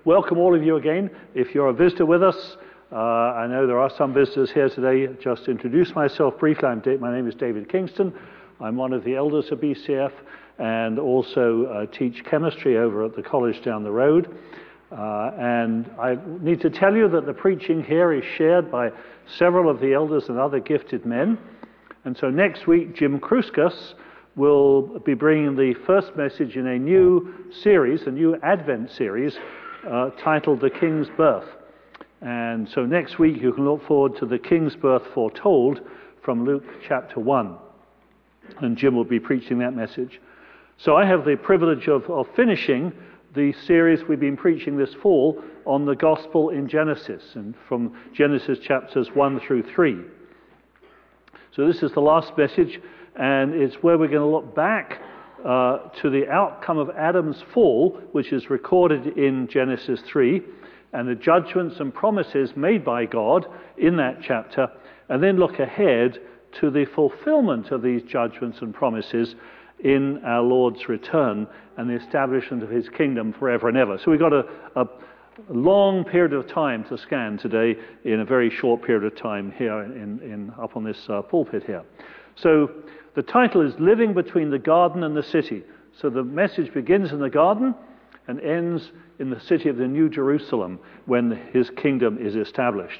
welcome all of you again. If you're a visitor with us, I know there are some visitors here today. Just to introduce myself briefly, my name is David Kingston. I'm one of the elders of BCF and also teach chemistry over at the college down the road. And I need to tell you that the preaching here is shared by several of the elders and other gifted men. And so next week, Jim Kruskas will be bringing the first message in a new series, a new Advent series, titled The King's Birth. And so next week you can look forward to the King's Birth foretold from Luke chapter 1. And Jim will be preaching that message. So I have the privilege of finishing the series we've been preaching this fall on the Gospel in Genesis, and from Genesis chapters 1 through 3. So this is the last message, and it's where we're going to look back to the outcome of Adam's fall, which is recorded in Genesis 3, and the judgments and promises made by God in that chapter, and then look ahead to the fulfillment of these judgments and promises in our Lord's return and the establishment of his kingdom forever and ever. So we've got a long period of time to scan today in a very short period of time here up on this pulpit here. So the title is Living Between the Garden and the City. So the message begins in the garden and ends in the city of the New Jerusalem when his kingdom is established.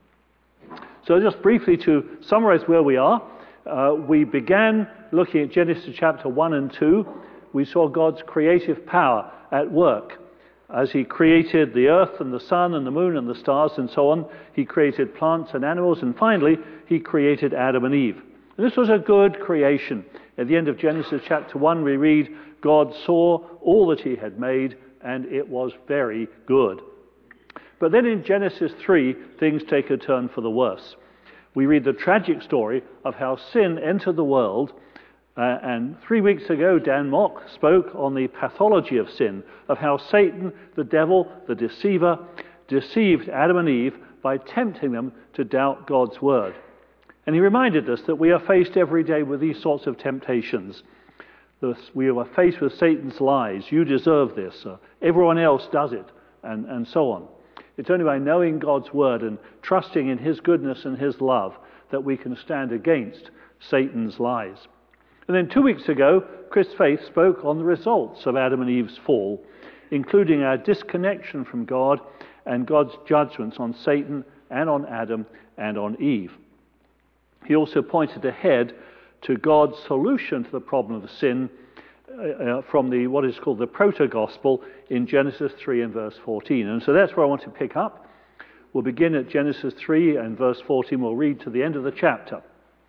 So just briefly to summarize where we are, we began looking at Genesis chapter 1 and 2. We saw God's creative power at work. As he created the earth and the sun and the moon and the stars and so on, he created plants and animals, and finally he created Adam and Eve. And this was a good creation. At the end of Genesis chapter 1 we read, God saw all that he had made, and it was very good. But then in Genesis 3, things take a turn for the worse. We read the tragic story of how sin entered the world, and 3 weeks ago Dan Mock spoke on the pathology of sin, of how Satan, the devil, the deceiver, deceived Adam and Eve by tempting them to doubt God's word. And he reminded us that we are faced every day with these sorts of temptations. We are faced with Satan's lies. You deserve this. Everyone else does it, and so on. It's only by knowing God's word and trusting in his goodness and his love that we can stand against Satan's lies. And then 2 weeks ago, Chris Faith spoke on the results of Adam and Eve's fall, including our disconnection from God and God's judgments on Satan and on Adam and on Eve. He also pointed ahead to God's solution to the problem of sin from what is called the proto-gospel in Genesis 3 and verse 14. And so that's where I want to pick up. We'll begin at Genesis 3 and verse 14. We'll read to the end of the chapter.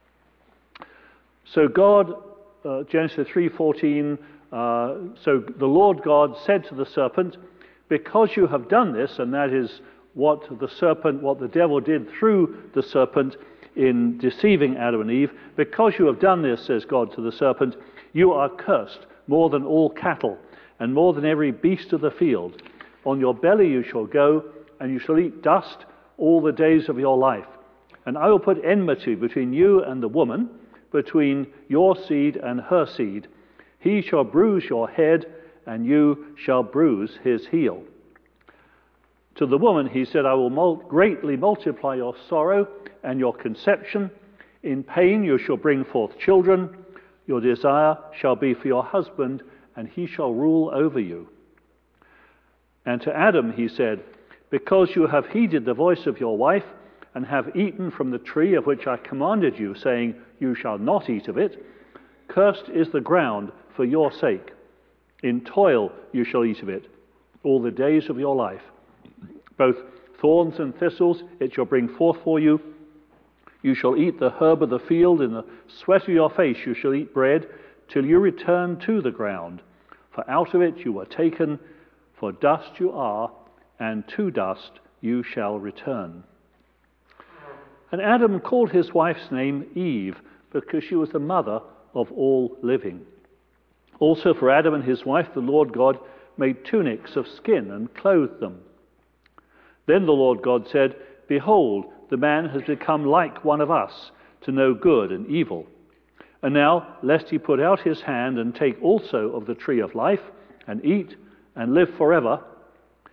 So God, Genesis 3:14, so the Lord God said to the serpent, because you have done this, and that is what the devil did through the serpent in deceiving Adam and Eve, because you have done this, says God to the serpent, you are cursed more than all cattle and more than every beast of the field. On your belly you shall go, and you shall eat dust all the days of your life. And I will put enmity between you and the woman, between your seed and her seed. He shall bruise your head, and you shall bruise his heel. To the woman he said, I will greatly multiply your sorrow and your conception. In pain you shall bring forth children. Your desire shall be for your husband, and he shall rule over you. And to Adam he said, because you have heeded the voice of your wife, and have eaten from the tree of which I commanded you, saying, you shall not eat of it, cursed is the ground for your sake. In toil you shall eat of it all the days of your life. Both thorns and thistles it shall bring forth for you. You shall eat the herb of the field. In the sweat of your face you shall eat bread, till you return to the ground. For out of it you were taken, for dust you are, and to dust you shall return. And Adam called his wife's name Eve, because she was the mother of all living. Also for Adam and his wife the Lord God made tunics of skin and clothed them. Then the Lord God said, behold, the man has become like one of us, to know good and evil. And now, lest he put out his hand and take also of the tree of life, and eat, and live forever.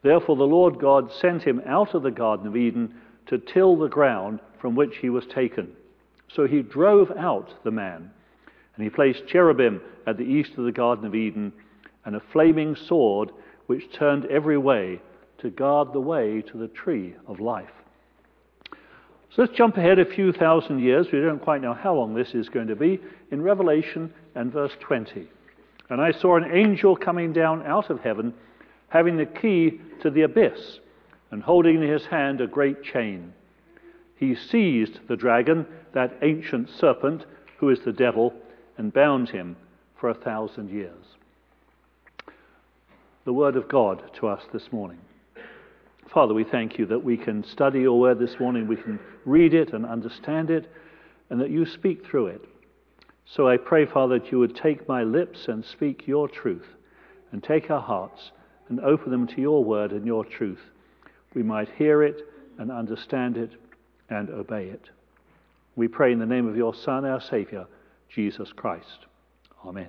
Therefore the Lord God sent him out of the Garden of Eden to till the ground from which he was taken. So he drove out the man, and he placed cherubim at the east of the Garden of Eden, and a flaming sword which turned every way to guard the way to the tree of life. So let's jump ahead a few thousand years. We don't quite know how long this is going to be. In Revelation and verse 20. And I saw an angel coming down out of heaven, having the key to the abyss, and holding in his hand a great chain. He seized the dragon, that ancient serpent, who is the devil, and bound him for 1,000 years. The word of God to us this morning. Father, we thank you that we can study your word this morning, we can read it and understand it, and that you speak through it. So I pray, Father, that you would take my lips and speak your truth, and take our hearts and open them to your word and your truth. We might hear it and understand it and obey it. We pray in the name of your Son, our Saviour, Jesus Christ. Amen.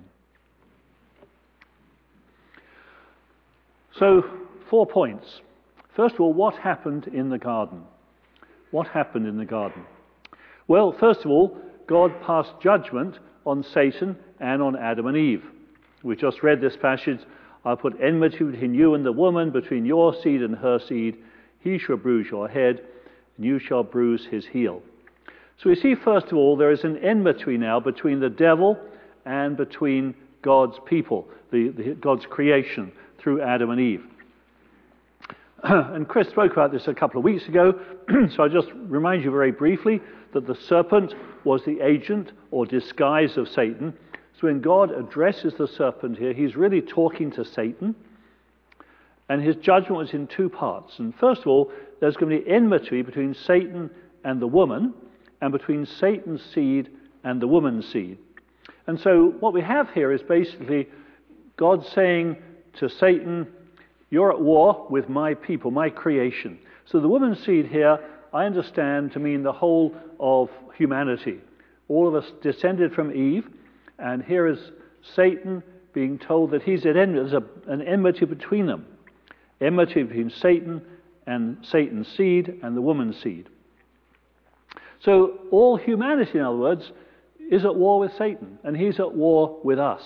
So, 4 points. First of all, what happened in the garden? What happened in the garden? Well, first of all, God passed judgment on Satan and on Adam and Eve. We just read this passage. I'll put enmity between you and the woman, between your seed and her seed. He shall bruise your head, and you shall bruise his heel. So we see, first of all, there is an enmity now between the devil and between God's people, God's creation through Adam and Eve. And Chris spoke about this a couple of weeks ago, so I'll just remind you very briefly that the serpent was the agent or disguise of Satan. So when God addresses the serpent here, he's really talking to Satan, and his judgment was in 2 parts. And first of all, there's going to be enmity between Satan and the woman, and between Satan's seed and the woman's seed. And so what we have here is basically God saying to Satan, you're at war with my people, my creation. So the woman's seed here, I understand to mean the whole of humanity. All of us descended from Eve, and here is Satan being told that he's at enmity. There's an enmity between them. Enmity between Satan and Satan's seed and the woman's seed. So all humanity, in other words, is at war with Satan, and he's at war with us.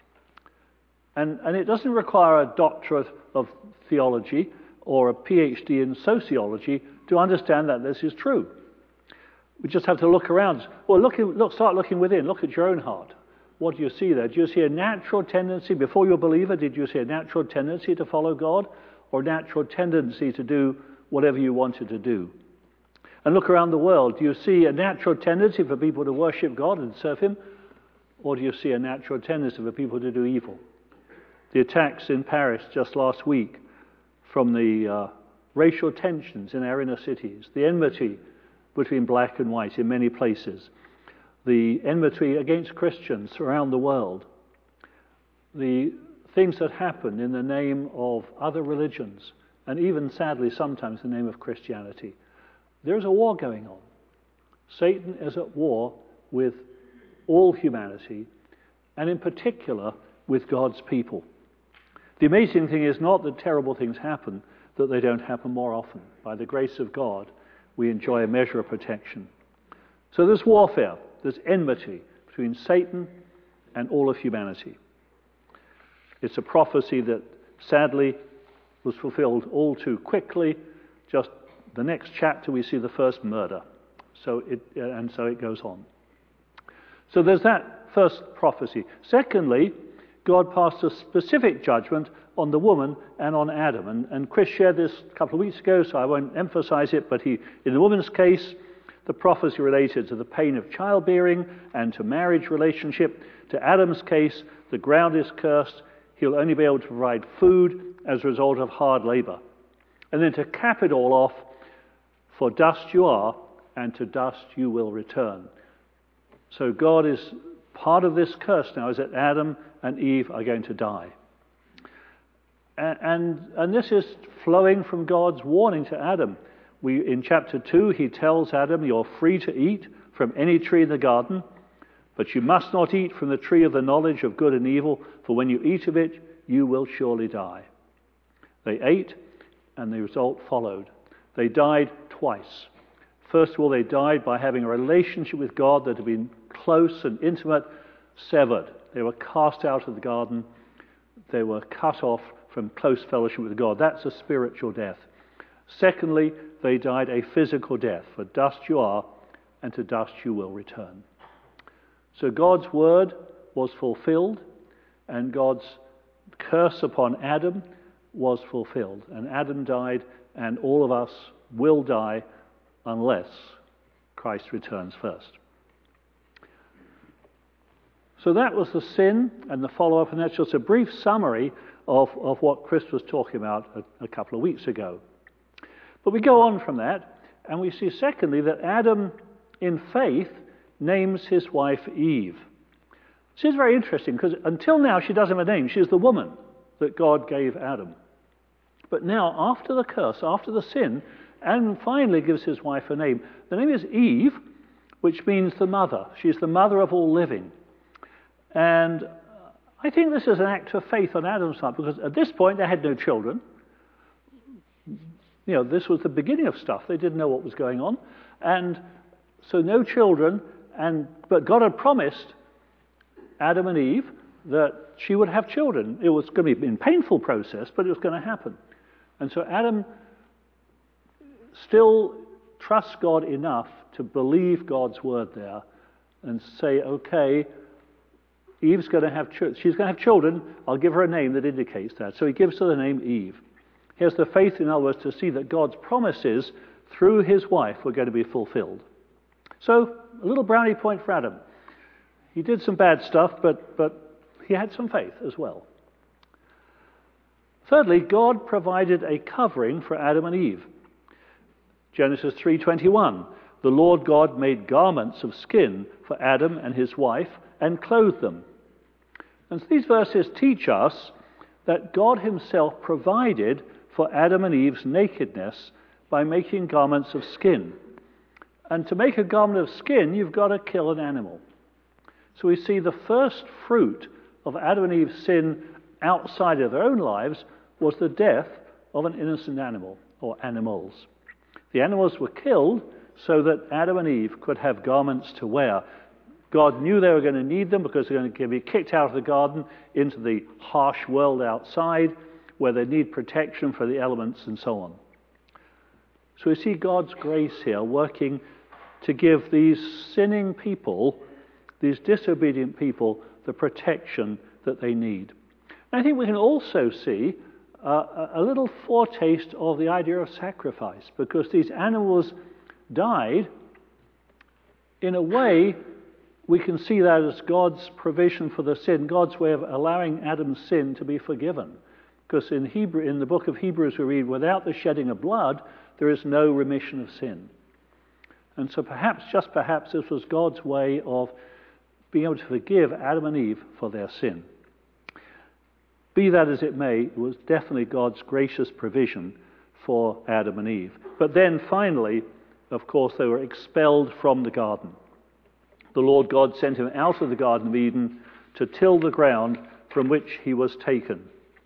And it doesn't require a doctorate of theology or a PhD in sociology to understand that this is true. We just have to look around. Well, start looking within. Look at your own heart. What do you see there? Do you see a natural tendency, before you're a believer, did you see a natural tendency to follow God, or a natural tendency to do whatever you wanted to do? And look around the world. Do you see a natural tendency for people to worship God and serve him, or do you see a natural tendency for people to do evil? The attacks in Paris just last week, from the racial tensions in our inner cities, the enmity between black and white in many places, the enmity against Christians around the world, the things that happen in the name of other religions, and even sadly sometimes in the name of Christianity. There's a war going on. Satan is at war with all humanity, and in particular with God's people. The amazing thing is not that terrible things happen, that they don't happen more often. By the grace of God, we enjoy a measure of protection. So there's warfare, there's enmity between Satan and all of humanity. It's a prophecy that sadly was fulfilled all too quickly. Just the next chapter we see the first murder. So it goes on. So there's that first prophecy. Secondly, God passed a specific judgment on the woman and on Adam. And Chris shared this a couple of weeks ago, so I won't emphasize it, but in the woman's case, the prophecy related to the pain of childbearing and to marriage relationship. To Adam's case, the ground is cursed. He'll only be able to provide food as a result of hard labor. And then to cap it all off, for dust you are, and to dust you will return. So God is part of this curse now, is that Adam and Eve are going to die. And this is flowing from God's warning to Adam. In chapter 2, he tells Adam, you're free to eat from any tree in the garden, but you must not eat from the tree of the knowledge of good and evil, for when you eat of it, you will surely die. They ate, and the result followed. They died twice. First of all, they died by having a relationship with God that had been close and intimate, severed. They were cast out of the garden. They were cut off from close fellowship with God. That's a spiritual death. Secondly, they died a physical death. For dust you are, and to dust you will return. So God's word was fulfilled, and God's curse upon Adam was fulfilled. And Adam died, and all of us will die unless Christ returns first. So that was the sin and the follow-up, and that's just a brief summary of what Chris was talking about a couple of weeks ago. But we go on from that, and we see secondly that Adam, in faith, names his wife Eve. This is very interesting, because until now she doesn't have a name. She's the woman that God gave Adam. But now, after the curse, after the sin, Adam finally gives his wife a name. The name is Eve, which means the mother. She's the mother of all living. And I think this is an act of faith on Adam's part, because at this point they had no children. You know, this was the beginning of stuff. They didn't know what was going on. And so no children, but God had promised Adam and Eve that she would have children. It was going to be a painful process, but it was going to happen. And so Adam still trusts God enough to believe God's word there and say, okay, Eve's going to have children. She's going to have children. I'll give her a name that indicates that. So he gives her the name Eve. He has the faith, in other words, to see that God's promises through his wife were going to be fulfilled. So a little brownie point for Adam. He did some bad stuff, but he had some faith as well. Thirdly, God provided a covering for Adam and Eve. Genesis 3:21, the Lord God made garments of skin for Adam and his wife and clothed them. And so these verses teach us that God himself provided for Adam and Eve's nakedness by making garments of skin. And to make a garment of skin, you've got to kill an animal. So we see the first fruit of Adam and Eve's sin outside of their own lives was the death of an innocent animal, or animals. The animals were killed so that Adam and Eve could have garments to wear. God knew they were going to need them because they were going to be kicked out of the garden into the harsh world outside, where they need protection for the elements and so on. So we see God's grace here working to give these sinning people, these disobedient people, the protection that they need. And I think we can also see a little foretaste of the idea of sacrifice, because these animals died. In a way, we can see that as God's provision for the sin, God's way of allowing Adam's sin to be forgiven. Because in the book of Hebrews we read, without the shedding of blood, there is no remission of sin. And so perhaps, just perhaps, this was God's way of being able to forgive Adam and Eve for their sin. Be that as it may, it was definitely God's gracious provision for Adam and Eve. But then finally, of course, they were expelled from the garden. The Lord God sent him out of the Garden of Eden to till the ground from which he was taken.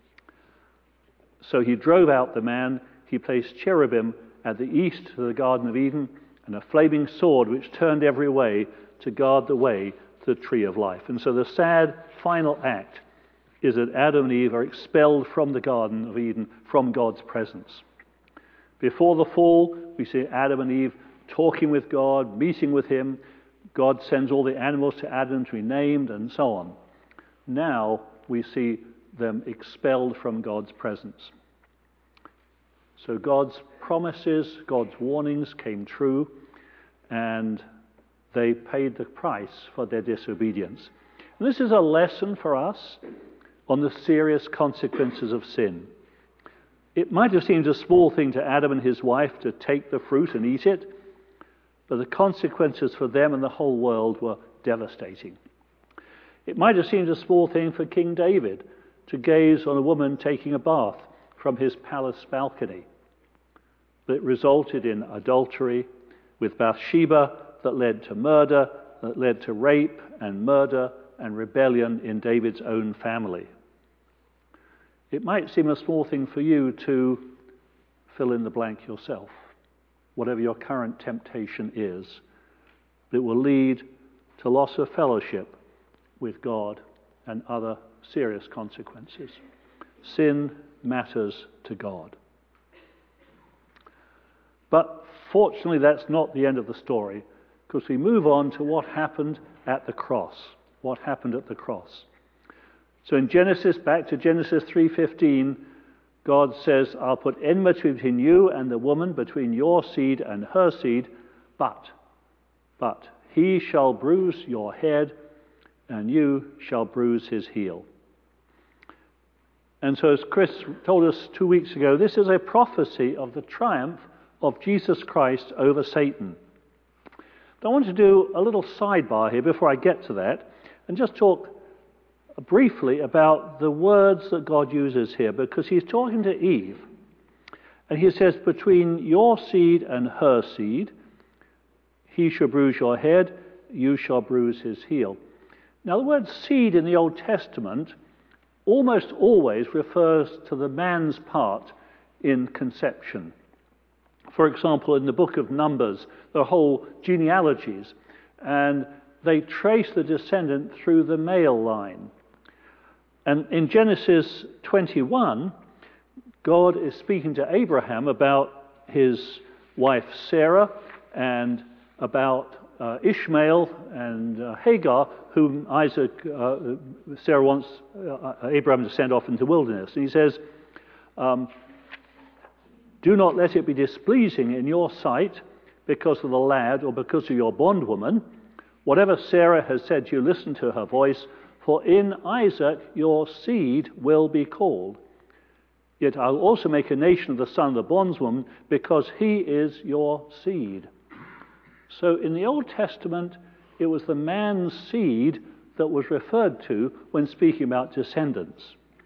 So he drove out the man. He placed cherubim at the east of the Garden of Eden and a flaming sword which turned every way to guard the way to the tree of life. And so the sad final act is that Adam and Eve are expelled from the Garden of Eden, from God's presence. Before the fall, we see Adam and Eve talking with God, meeting with him. God sends all the animals to Adam to be named and so on. Now we see them expelled from God's presence. So God's promises, God's warnings came true, and they paid the price for their disobedience. And this is a lesson for us on the serious consequences of sin. It might have seemed a small thing to Adam and his wife to take the fruit and eat it, but the consequences for them and the whole world were devastating. It might have seemed a small thing for King David to gaze on a woman taking a bath from his palace balcony, but it resulted in adultery with Bathsheba that led to murder, that led to rape and murder and rebellion in David's own family. It might seem a small thing for you to fill in the blank yourself, whatever your current temptation is. It will lead to loss of fellowship with God and other serious consequences. Sin matters to God. But fortunately, that's not the end of the story, because we move on to what happened at the cross. What happened at the cross? So in Genesis, back to Genesis 3:15, God says, I'll put enmity between you and the woman, between your seed and her seed, but he shall bruise your head, and you shall bruise his heel. And so as Chris told us 2 weeks ago, this is a prophecy of the triumph of Jesus Christ over Satan. But I want to do a little sidebar here before I get to that, and just talk briefly about the words that God uses here, because he's talking to Eve, and he says, between your seed and her seed, he shall bruise your head, you shall bruise his heel. Now the word seed in the Old Testament almost always refers to the man's part in conception. For example, in the book of Numbers, there are whole genealogies, and they trace the descendant through the male line. And in Genesis 21, God is speaking to Abraham about his wife Sarah and about Ishmael and Hagar, whom Sarah wants Abraham to send off into the wilderness. And he says, do not let it be displeasing in your sight because of the lad or because of your bondwoman. Whatever Sarah has said to you, listen to her voice, for in Isaac your seed will be called. Yet I'll also make a nation of the son of the bondswoman, because he is your seed. So in the Old Testament, it was the man's seed that was referred to when speaking about descendants.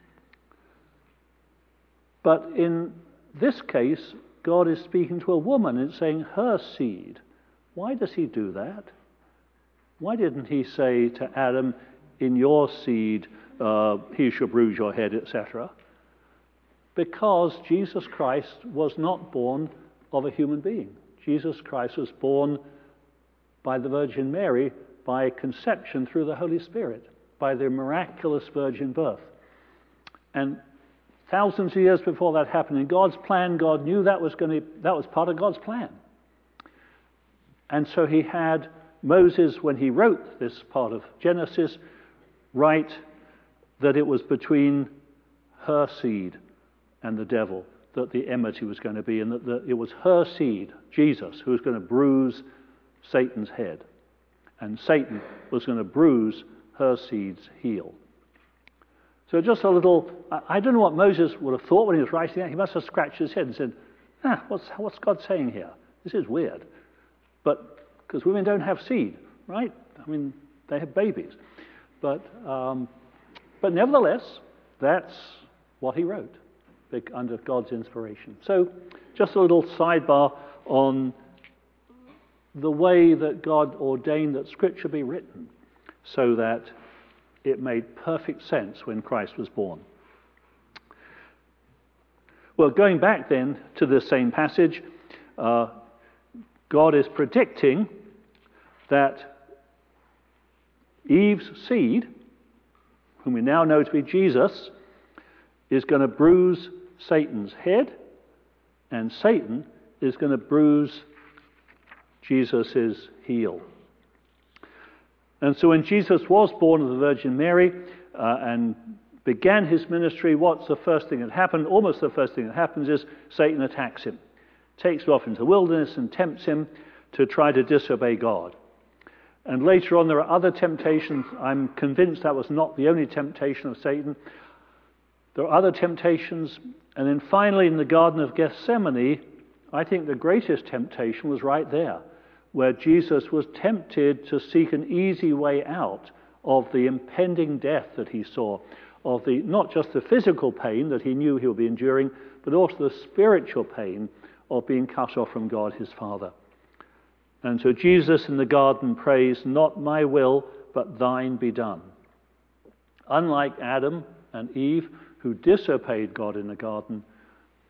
But in this case, God is speaking to a woman and saying her seed. Why does he do that? Why didn't he say to Adam, in your seed he shall bruise your head, etc.? Because Jesus Christ was not born of a human being. Jesus Christ was born by the Virgin Mary by conception through the Holy Spirit, by the miraculous virgin birth. And thousands of years before that happened, in God's plan, God knew that was part of God's plan. And so he had Moses, when he wrote this part of Genesis, write that it was between her seed and the devil that the enmity was going to be, and that it was her seed, Jesus, who was going to bruise Satan's head. And Satan was going to bruise her seed's heel. So just a little, I don't know what Moses would have thought when he was writing that. He must have scratched his head and said, what's God saying here? This is weird. But, because women don't have seed, right? I mean, they have babies. But nevertheless, that's what he wrote, under God's inspiration. So, just a little sidebar on the way that God ordained that Scripture be written, so that it made perfect sense when Christ was born. Well, going back then to the same passage, God is predicting that Eve's seed, whom we now know to be Jesus, is going to bruise Satan's head, and Satan is going to bruise Jesus' heel. And so when Jesus was born of the Virgin Mary and began his ministry, what's the first thing that happened? Almost the first thing that happens is Satan attacks him, takes him off into the wilderness and tempts him to try to disobey God. And later on there are other temptations. I'm convinced that was not the only temptation of Satan. There are other temptations. And then finally in the Garden of Gethsemane, I think the greatest temptation was right there, where Jesus was tempted to seek an easy way out of the impending death that he saw, of the not just the physical pain that he knew he would be enduring, but also the spiritual pain of being cut off from God his Father. And so Jesus in the garden prays, not my will, but thine be done. Unlike Adam and Eve, who disobeyed God in the garden,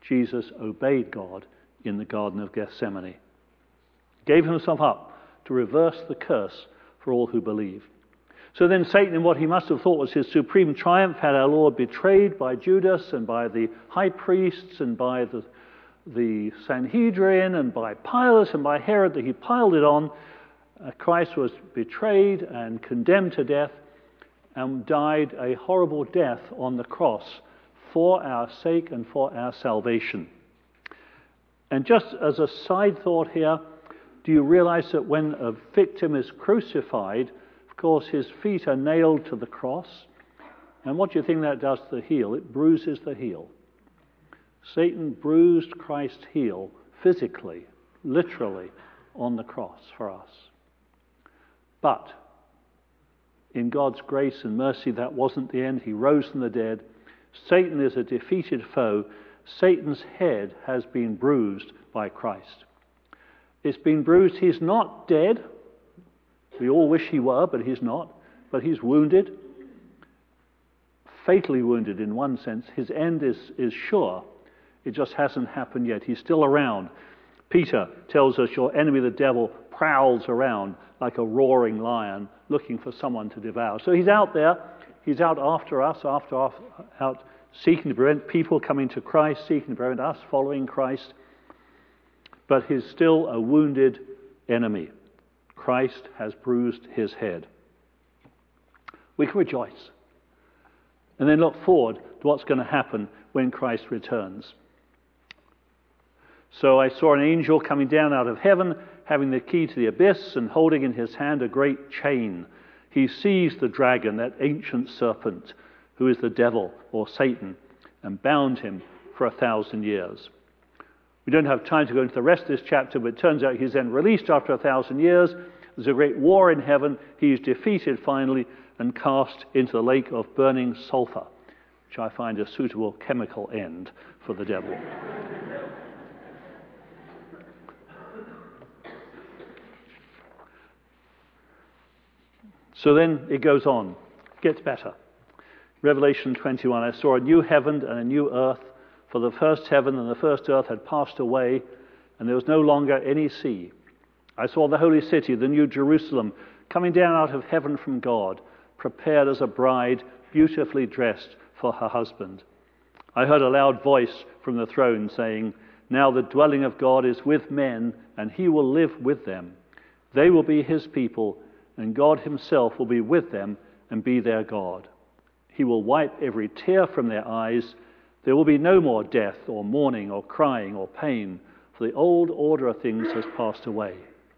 Jesus obeyed God in the Garden of Gethsemane. Gave himself up to reverse the curse for all who believe. So then Satan, in what he must have thought was his supreme triumph, had our Lord betrayed by Judas and by the high priests and by the Sanhedrin and by Pilate and by Herod, that he piled it on. Christ was betrayed and condemned to death and died a horrible death on the cross for our sake and for our salvation. And just as a side thought here, do you realize that when a victim is crucified, of course his feet are nailed to the cross, and what do you think that does to the heel? It bruises the heel. Satan bruised Christ's heel physically, literally, on the cross for us. But in God's grace and mercy, that wasn't the end. He rose from the dead. Satan is a defeated foe. Satan's head has been bruised by Christ. It's been bruised. He's not dead. We all wish he were, but he's not. But he's wounded. Fatally wounded in one sense. His end is sure. It just hasn't happened yet. He's still around. Peter tells us your enemy, the devil, prowls around like a roaring lion looking for someone to devour. So he's out there. He's out after us, out seeking to prevent people coming to Christ, seeking to prevent us following Christ. But he's still a wounded enemy. Christ has bruised his head. We can rejoice. And then look forward to what's going to happen when Christ returns. So I saw an angel coming down out of heaven, having the key to the abyss, and holding in his hand a great chain. He seized the dragon, that ancient serpent, who is the devil or Satan, and bound him for 1,000 years. We don't have time to go into the rest of this chapter, but it turns out he's then released after 1,000 years. There's a great war in heaven. He's defeated finally and cast into the lake of burning sulfur, which I find a suitable chemical end for the devil. So then it goes on. It gets better. Revelation 21, I saw a new heaven and a new earth, for the first heaven and the first earth had passed away, and there was no longer any sea. I saw the holy city, the new Jerusalem, coming down out of heaven from God, prepared as a bride, beautifully dressed for her husband. I heard a loud voice from the throne saying, now the dwelling of God is with men, and he will live with them. They will be his people, and God himself will be with them and be their God. He will wipe every tear from their eyes. There will be no more death or mourning or crying or pain, for the old order of things has passed away.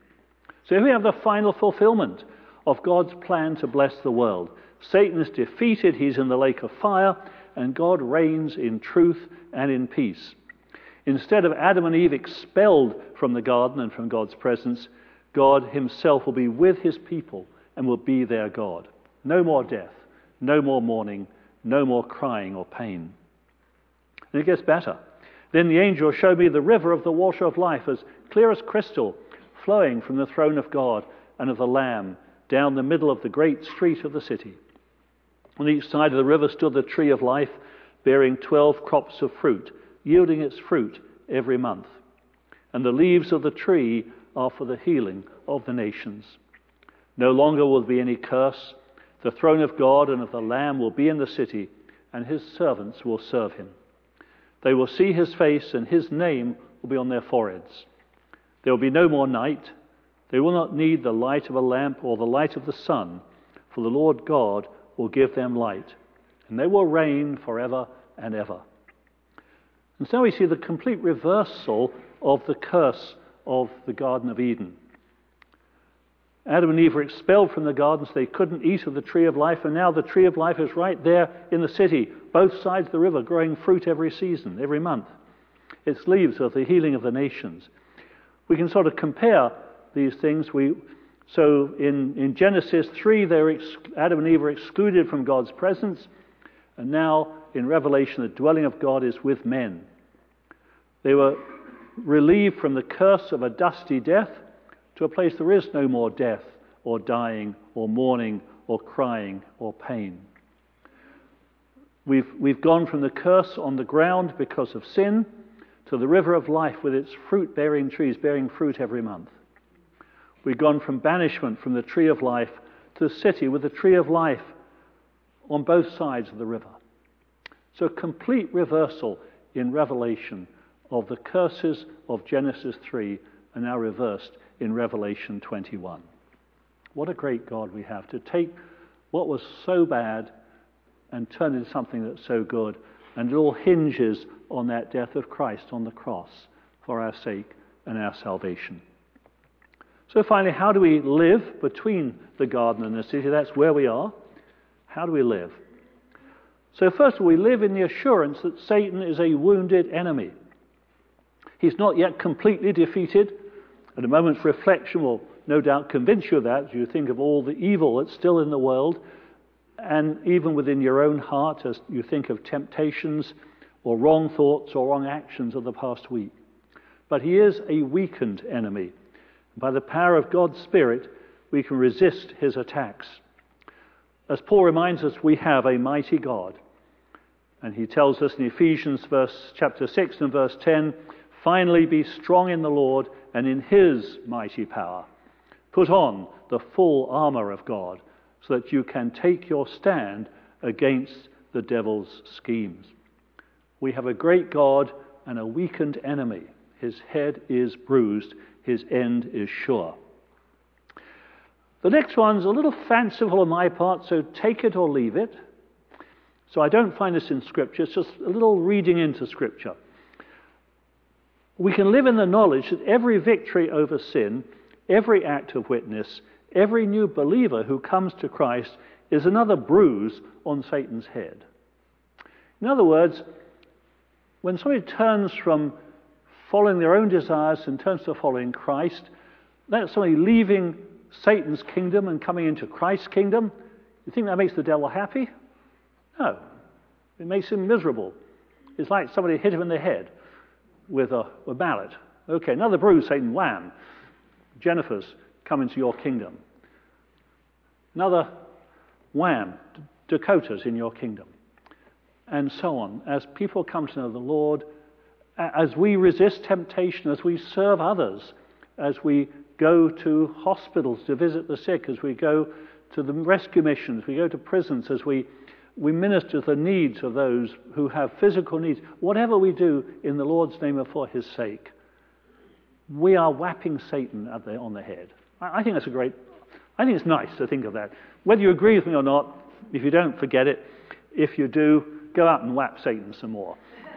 So here we have the final fulfillment of God's plan to bless the world. Satan is defeated, he's in the lake of fire, and God reigns in truth and in peace. Instead of Adam and Eve expelled from the garden and from God's presence, God himself will be with his people and will be their God. No more death, no more mourning, no more crying or pain. And it gets better. Then the angel showed me the river of the water of life, as clear as crystal, flowing from the throne of God and of the Lamb down the middle of the great street of the city. On each side of the river stood the tree of life, bearing 12 crops of fruit, yielding its fruit every month. And the leaves of the tree are for the healing of the nations. No longer will there be any curse. The throne of God and of the Lamb will be in the city, and his servants will serve him. They will see his face, and his name will be on their foreheads. There will be no more night. They will not need the light of a lamp or the light of the sun, for the Lord God will give them light, and they will reign forever and ever. And so we see the complete reversal of the curse of the Garden of Eden. Adam and Eve were expelled from the garden, so they couldn't eat of the tree of life, and now the tree of life is right there in the city, both sides of the river, growing fruit every season, every month. Its leaves are the healing of the nations. We can sort of compare these things. So in Genesis 3, Adam and Eve were excluded from God's presence, and now in Revelation, the dwelling of God is with men. They were relieved from the curse of a dusty death to a place there is no more death or dying or mourning or crying or pain. We've gone from the curse on the ground because of sin to the river of life with its fruit-bearing trees, bearing fruit every month. We've gone from banishment from the tree of life to the city with the tree of life on both sides of the river. So a complete reversal in Revelation of the curses of Genesis 3 are now reversed in Revelation 21. What a great God we have to take what was so bad and turn it into something that's so good. And it all hinges on that death of Christ on the cross for our sake and our salvation. So finally, how do we live between the garden and the city? That's where we are. How do we live? So first of all, we live in the assurance that Satan is a wounded enemy. He's not yet completely defeated. And a moment's reflection will no doubt convince you of that as you think of all the evil that's still in the world, and even within your own heart as you think of temptations or wrong thoughts or wrong actions of the past week. But he is a weakened enemy. By the power of God's Spirit, we can resist his attacks. As Paul reminds us, we have a mighty God. And he tells us in Ephesians chapter 6 and verse 10, finally be strong in the Lord and in his mighty power. Put on the full armor of God so that you can take your stand against the devil's schemes. We have a great God and a weakened enemy. His head is bruised, his end is sure. The next one's a little fanciful on my part, so take it or leave it. So I don't find this in Scripture, it's just a little reading into Scripture. We can live in the knowledge that every victory over sin, every act of witness, every new believer who comes to Christ is another bruise on Satan's head. In other words, when somebody turns from following their own desires and turns to following Christ, that's somebody leaving Satan's kingdom and coming into Christ's kingdom. You think that makes the devil happy? No. It makes him miserable. It's like somebody hit him in the head with a mallet. Okay, another bruise, Satan, wham. Jennifer's come into your kingdom. Another wham, Dakota's in your kingdom. And so on. As people come to know the Lord, as we resist temptation, as we serve others, as we go to hospitals to visit the sick, as we go to the rescue missions, we go to prisons, as we minister to the needs of those who have physical needs, whatever we do in the Lord's name and for his sake, we are whapping Satan on the head. I think that's I think it's nice to think of that. Whether you agree with me or not, if you don't, forget it. If you do, go out and whap Satan some more.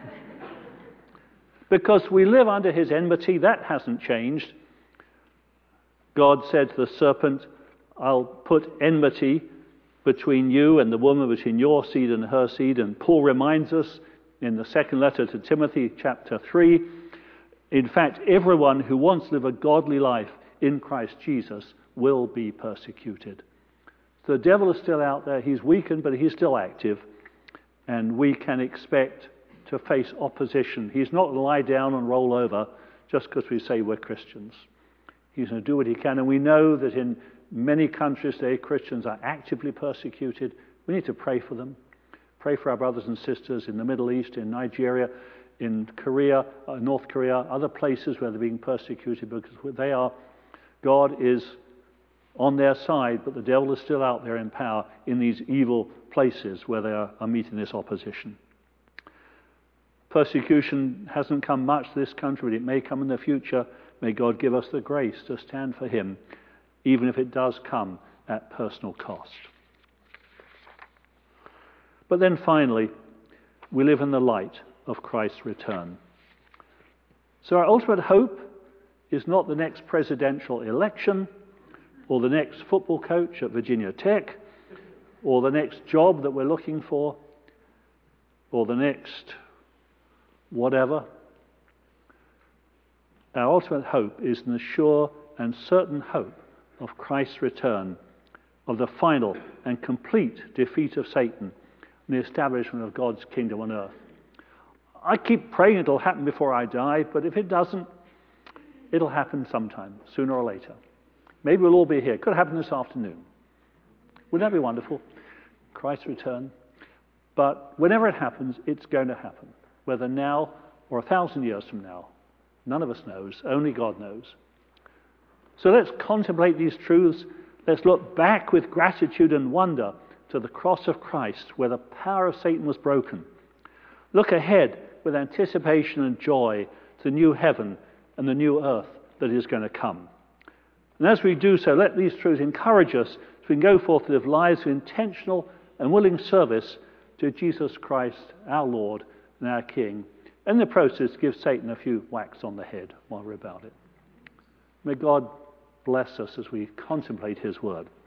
Because we live under his enmity, that hasn't changed. God said to the serpent, I'll put enmity between you and the woman, between your seed and her seed. And Paul reminds us in the second letter to Timothy, chapter 3, in fact, everyone who wants to live a godly life in Christ Jesus will be persecuted. So the devil is still out there. He's weakened, but he's still active. And we can expect to face opposition. He's not going to lie down and roll over just because we say we're Christians. He's going to do what he can. And we know that in many countries today, Christians are actively persecuted. We need to pray for them. Pray for our brothers and sisters in the Middle East, in Nigeria, in Korea, North Korea, other places where they're being persecuted because God is on their side, but the devil is still out there in power in these evil places where they are meeting this opposition. Persecution hasn't come much to this country, but it may come in the future. May God give us the grace to stand for him, even if it does come at personal cost. But then finally, we live in the light of Christ's return. So our ultimate hope is not the next presidential election, or the next football coach at Virginia Tech, or the next job that we're looking for, or the next whatever. Our ultimate hope is in the sure and certain hope of Christ's return, of the final and complete defeat of Satan, and the establishment of God's kingdom on earth. I keep praying it'll happen before I die, but if it doesn't, it'll happen sometime, sooner or later. Maybe we'll all be here. It could happen this afternoon. Wouldn't that be wonderful? Christ's return. But whenever it happens, it's going to happen, whether now or 1,000 years from now? None of us knows. Only God knows. So let's contemplate these truths. Let's look back with gratitude and wonder to the cross of Christ, where the power of Satan was broken. Look ahead with anticipation and joy to the new heaven and the new earth that is going to come. And as we do so, let these truths encourage us so we can go forth to live lives of intentional and willing service to Jesus Christ, our Lord and our King. In the process, give Satan a few whacks on the head while we're about it. May God bless us as we contemplate his word.